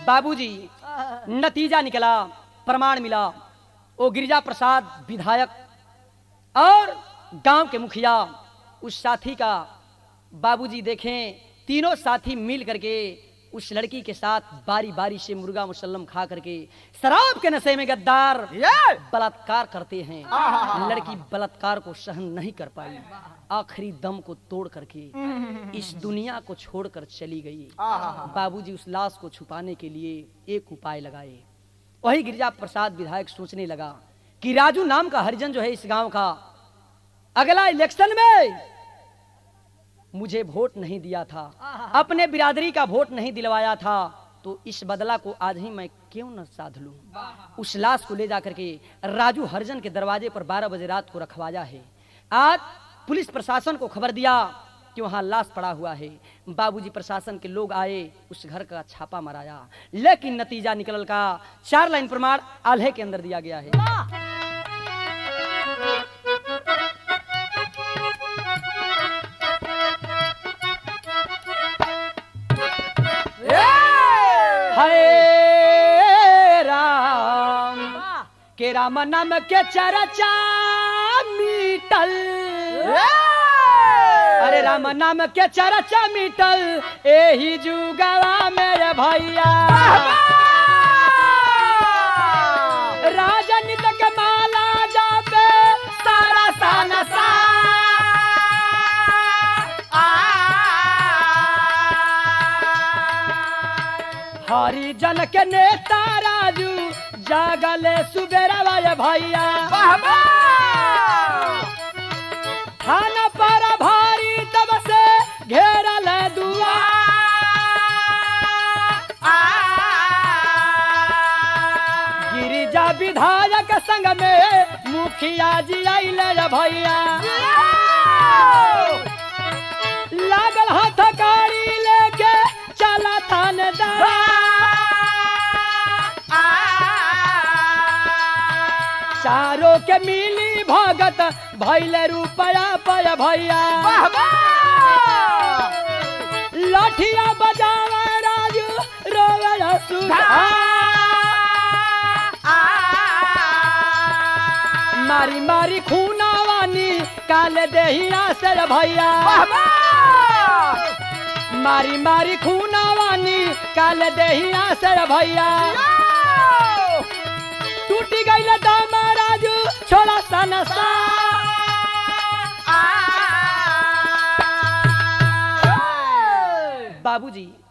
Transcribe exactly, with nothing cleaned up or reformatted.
बाबूजी नतीजा निकला, प्रमाण मिला। वो गिरिजा प्रसाद विधायक और गांव के मुखिया उस साथी का बाबूजी देखें, तीनों साथी मिल करके उस लड़की के साथ बारी बारी से मुर्गा मुसल्लम खा करके शराब के नशे में गद्दार बलात्कार करते हैं। लड़की बलात्कार को सहन नहीं कर पाई, आखिरी दम को तोड़ करके इस दुनिया को छोड़कर चली गई। बाबूजी उस लाश को छुपाने के लिए एक उपाय लगाए। वही गिरिजा प्रसाद विधायक सोचने लगा कि राजू नाम का हरिजन जो है इस गांव का, अगला इलेक्शन में मुझे वोट नहीं दिया था, अपने बिरादरी का वोट नहीं दिलवाया था, तो इस बदला को आज ही मैं क्यों न साध लूं। उस लाश को ले जाकर के राजू हरिजन के दरवाजे पर बारह बजे रात को रखवाया है। आज पुलिस प्रशासन को खबर दिया कि वहां लाश पड़ा हुआ है। बाबूजी प्रशासन के लोग आए, उस घर का छापा मराया, लेकिन नतीजा निकल का चार लाइन प्रमाण आल्हे के अंदर दिया गया है। राम के राम नाम के चर्चा मीटल, अरे राम नाम के चर्चा मीटल एही जुगवा मेरे भैया। राजनीति के माला जाबे सारा साना सा, हरिजन के नेता राजू जागले सुबेरा भैया। थाना पर भारी तब से घेरल दुआ, गिरिजा विधायक संग में मुखिया जी आइले भैया। लागल हाथ गाड़ी लेके चला थानेदार, चारों के मिली भगत भैले रुपया पय भैया। लाठिया बजावे राजू रोवे सुधा, मारी मारी खूनावानी काले देहिया से भैया। मारी मारी खूनावानी काले देहिया से भैया। टूटी गई दामा राजू छोड़ा सा नशा, बाबूजी